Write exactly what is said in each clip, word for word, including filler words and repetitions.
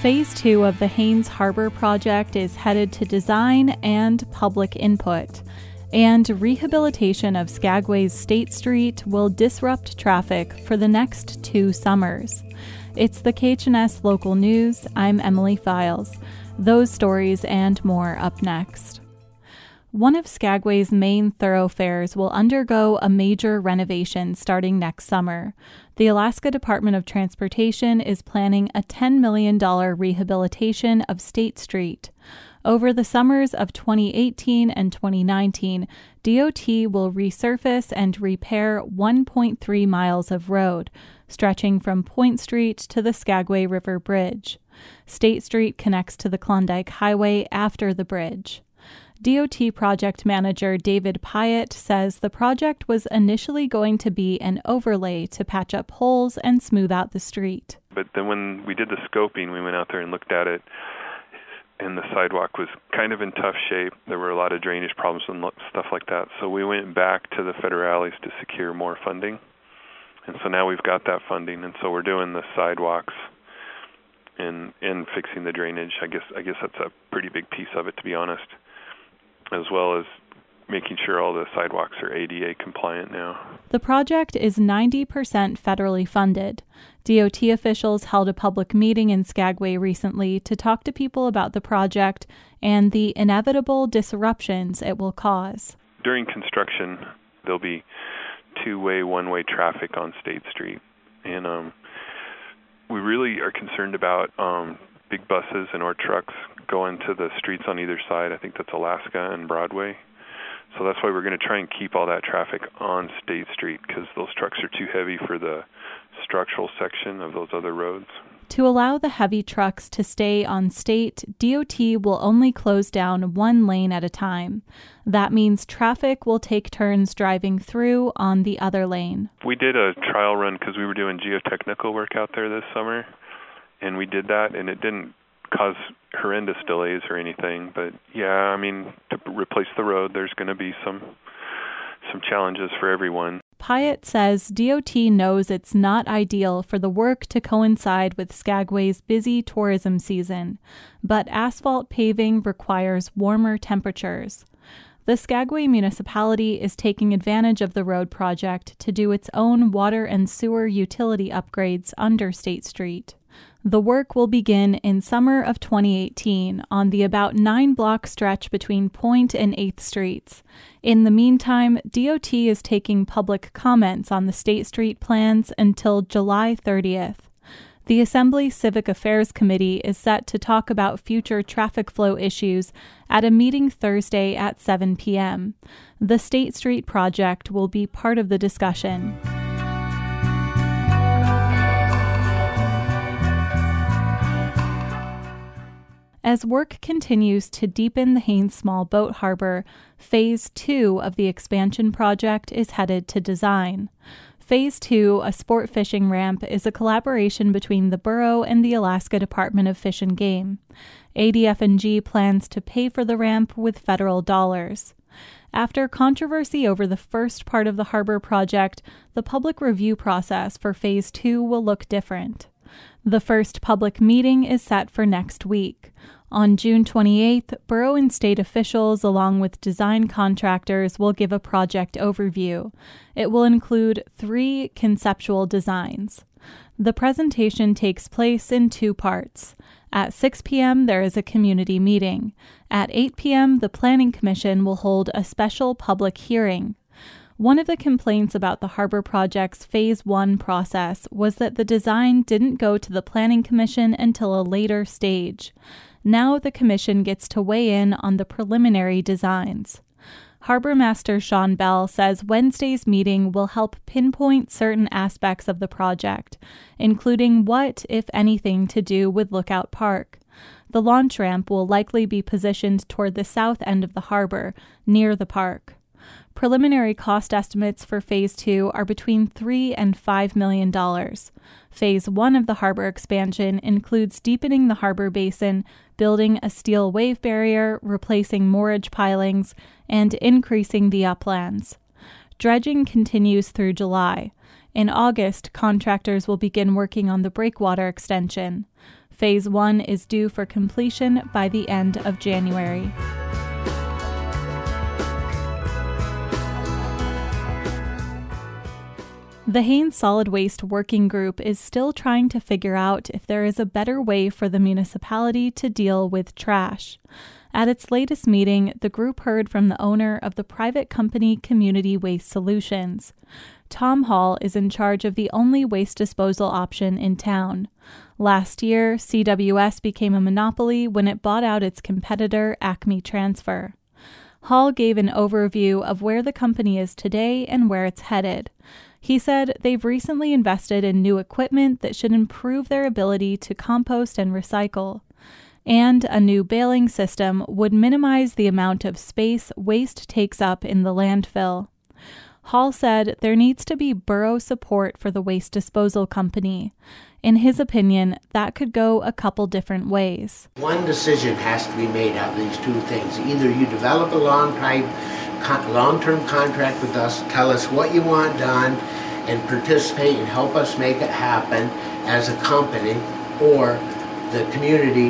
Phase two of the Haynes Harbor project is headed to design and public input, and rehabilitation of Skagway's State Street will disrupt traffic for the next two summers. It's the K H N S Local News. I'm Emily Files. Those stories and more up next. One of Skagway's main thoroughfares will undergo a major renovation starting next summer. The Alaska Department of Transportation is planning a ten million dollars rehabilitation of State Street. Over the summers of twenty eighteen and twenty nineteen, D O T will resurface and repair one point three miles of road, stretching from Point Street to the Skagway River Bridge. State Street connects to the Klondike Highway after the bridge. D O T project manager David Pyatt says the project was initially going to be an overlay to patch up holes and smooth out the street. But then when we did the scoping, we went out there and looked at it, and the sidewalk was kind of in tough shape. There were a lot of drainage problems and stuff like that. So we went back to the federales to secure more funding. And so now we've got that funding, and so we're doing the sidewalks and and fixing the drainage. I guess I guess that's a pretty big piece of it, to be honest, as well as making sure all the sidewalks are A D A compliant now. The project is ninety percent federally funded. D O T officials held a public meeting in Skagway recently to talk to people about the project and the inevitable disruptions it will cause. During construction, there'll be two-way, one-way traffic on State Street. And um, we really are concerned about um, big buses and or trucks going to the streets on either side. I think that's Alaska and Broadway. So that's why we're going to try and keep all that traffic on State Street, because those trucks are too heavy for the structural section of those other roads. To allow the heavy trucks to stay on State, D O T will only close down one lane at a time. That means traffic will take turns driving through on the other lane. We did a trial run because we were doing geotechnical work out there this summer, and we did that, and it didn't cause horrendous delays or anything. But yeah, I mean, to replace the road, there's going to be some some challenges for everyone. Pyatt says D O T knows it's not ideal for the work to coincide with Skagway's busy tourism season, but asphalt paving requires warmer temperatures. The Skagway municipality is taking advantage of the road project to do its own water and sewer utility upgrades under State Street. The work will begin in summer of twenty eighteen on the about nine-block stretch between Point and eighth Streets. In the meantime, D O T is taking public comments on the State Street plans until July thirtieth. The Assembly Civic Affairs Committee is set to talk about future traffic flow issues at a meeting Thursday at seven p.m. The State Street project will be part of the discussion. As work continues to deepen the Haynes Small Boat Harbor, Phase two of the expansion project is headed to design. Phase two, a sport fishing ramp, is a collaboration between the borough and the Alaska Department of Fish and Game. A D F and G plans to pay for the ramp with federal dollars. After controversy over the first part of the harbor project, the public review process for Phase two will look different. The first public meeting is set for next week. On June twenty-eighth, borough and state officials, along with design contractors, will give a project overview. It will include three conceptual designs. The presentation takes place in two parts. At six p.m., there is a community meeting. At eight p.m., the Planning Commission will hold a special public hearing. One of the complaints about the harbor project's Phase one process was that the design didn't go to the Planning Commission until a later stage. Now the commission gets to weigh in on the preliminary designs. Harbor Master Sean Bell says Wednesday's meeting will help pinpoint certain aspects of the project, including what, if anything, to do with Lookout Park. The launch ramp will likely be positioned toward the south end of the harbor, near the park. Preliminary cost estimates for Phase two are between three and five million dollars. Phase one of the harbor expansion includes deepening the harbor basin, building a steel wave barrier, replacing moorage pilings, and increasing the uplands. Dredging continues through July. In August, contractors will begin working on the breakwater extension. Phase one is due for completion by the end of January. The Haines Solid Waste Working Group is still trying to figure out if there is a better way for the municipality to deal with trash. At its latest meeting, the group heard from the owner of the private company Community Waste Solutions. Tom Hall is in charge of the only waste disposal option in town. Last year, C W S became a monopoly when it bought out its competitor, Acme Transfer. Hall gave an overview of where the company is today and where it's headed. He said they've recently invested in new equipment that should improve their ability to compost and recycle. And a new baling system would minimize the amount of space waste takes up in the landfill. Hall said there needs to be borough support for the waste disposal company. In his opinion, that could go a couple different ways. One decision has to be made out of these two things. Either you develop a long type, long-term contract with us, tell us what you want done, and participate and help us make it happen as a company, or the community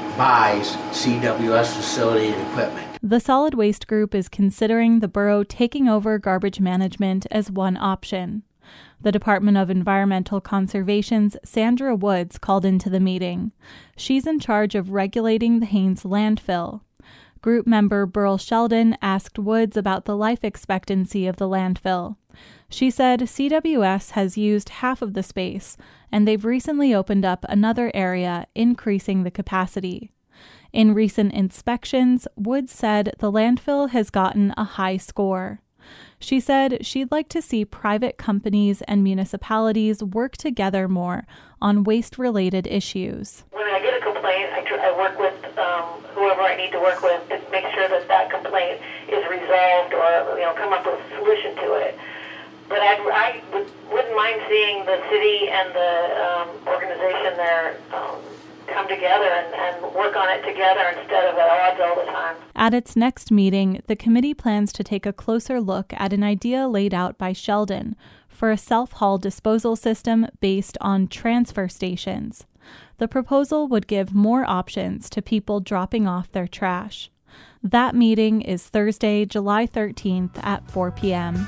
buys C W S facility and equipment. The Solid Waste Group is considering the borough taking over garbage management as one option. The Department of Environmental Conservation's Sandra Woods called into the meeting. She's in charge of regulating the Haines landfill. Group member Burl Sheldon asked Woods about the life expectancy of the landfill. She said C W S has used half of the space, and they've recently opened up another area, increasing the capacity. In recent inspections, Woods said the landfill has gotten a high score. She said she'd like to see private companies and municipalities work together more on waste-related issues. When I get a complaint, I, tr- I work with um, whoever I need to work with to make sure that that complaint is resolved, or you know, come up with a solution to it. But I'd, I would, wouldn't mind seeing the city and the um, organization there um, come together and, and work on it together instead of at odds all the time. At its next meeting, the committee plans to take a closer look at an idea laid out by Sheldon for a self-haul disposal system based on transfer stations. The proposal would give more options to people dropping off their trash. That meeting is Thursday, July thirteenth at four p.m.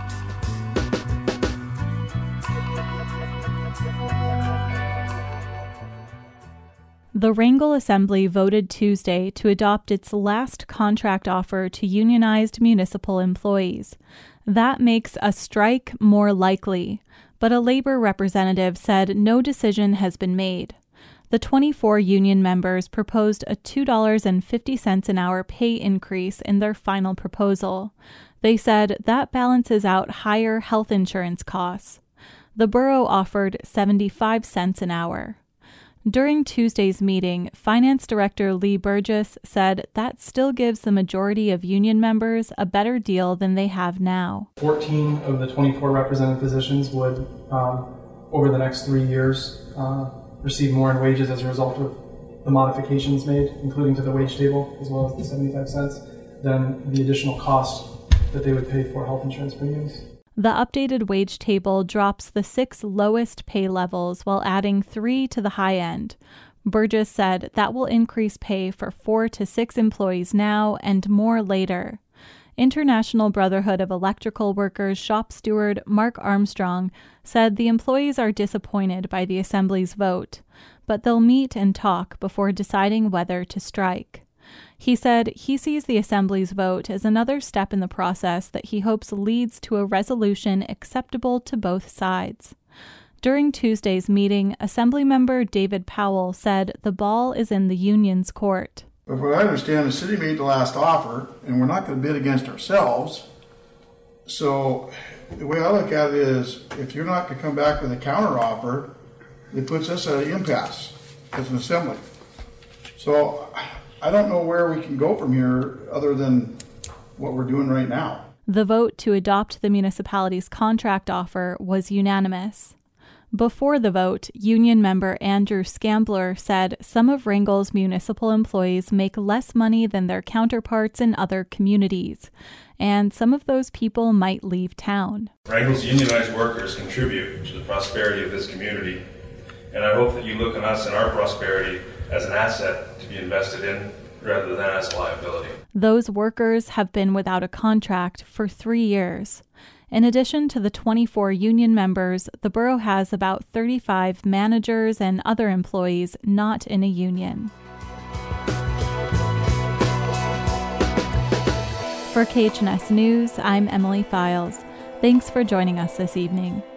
The Wrangell Assembly voted Tuesday to adopt its last contract offer to unionized municipal employees. That makes a strike more likely, but a labor representative said no decision has been made. The twenty-four union members proposed a two dollars and fifty cents an hour pay increase in their final proposal. They said that balances out higher health insurance costs. The borough offered seventy-five cents an hour. During Tuesday's meeting, Finance Director Lee Burgess said that still gives the majority of union members a better deal than they have now. fourteen of the twenty-four represented positions would, um, over the next three years, uh, receive more in wages as a result of the modifications made, including to the wage table, as well as the seventy-five cents, than the additional cost that they would pay for health insurance premiums. The updated wage table drops the six lowest pay levels while adding three to the high end. Burgess said that will increase pay for four to six employees now and more later. International Brotherhood of Electrical Workers shop steward Mark Armstrong said the employees are disappointed by the Assembly's vote, but they'll meet and talk before deciding whether to strike. He said he sees the Assembly's vote as another step in the process that he hopes leads to a resolution acceptable to both sides. During Tuesday's meeting, Assemblymember David Powell said the ball is in the union's court. But what I understand, the city made the last offer, and we're not going to bid against ourselves. So the way I look at it is, if you're not going to come back with a counter offer, it puts us at an impasse as an assembly. So I don't know where we can go from here other than what we're doing right now. The vote to adopt the municipality's contract offer was unanimous. Before the vote, union member Andrew Scambler said some of Wrangell's municipal employees make less money than their counterparts in other communities, and some of those people might leave town. Wrangell's unionized workers contribute to the prosperity of this community, And I hope that you look on us and our prosperity as an asset to be invested in rather than as a liability. Those workers have been without a contract for three years. In addition to the twenty-four union members, the borough has about thirty-five managers and other employees not in a union. For K H N S News, I'm Emily Files. Thanks for joining us this evening.